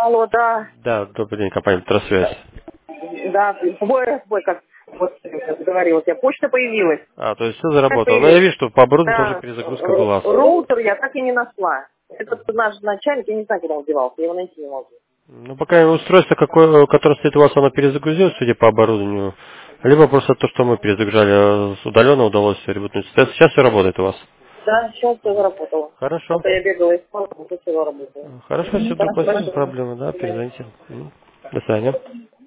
Алло, да. Да, добрый день, компания Тросвязь. Да, сбой, как вот говорил, у тебя почта появилась. То есть все Как заработало. Но я появилась? вижу, что по оборудованию тоже Да, перезагрузка была. роутер я так и не нашла. Этот наш начальник, я не знаю, куда он девался, я его найти не могу. Ну, пока устройство, которое стоит у вас, оно перезагрузилось, судя по оборудованию. Либо просто то, что мы перезагружали с удаленно, удалось все ребутнуть. Сейчас все работает у вас. Да, сейчас все заработало. Хорошо. Пока я бегала из спала, уже все заработало. Хорошо, все, Хорошо, спасибо, спасибо. проблемы, да, До свидания. перезвоните. До свидания.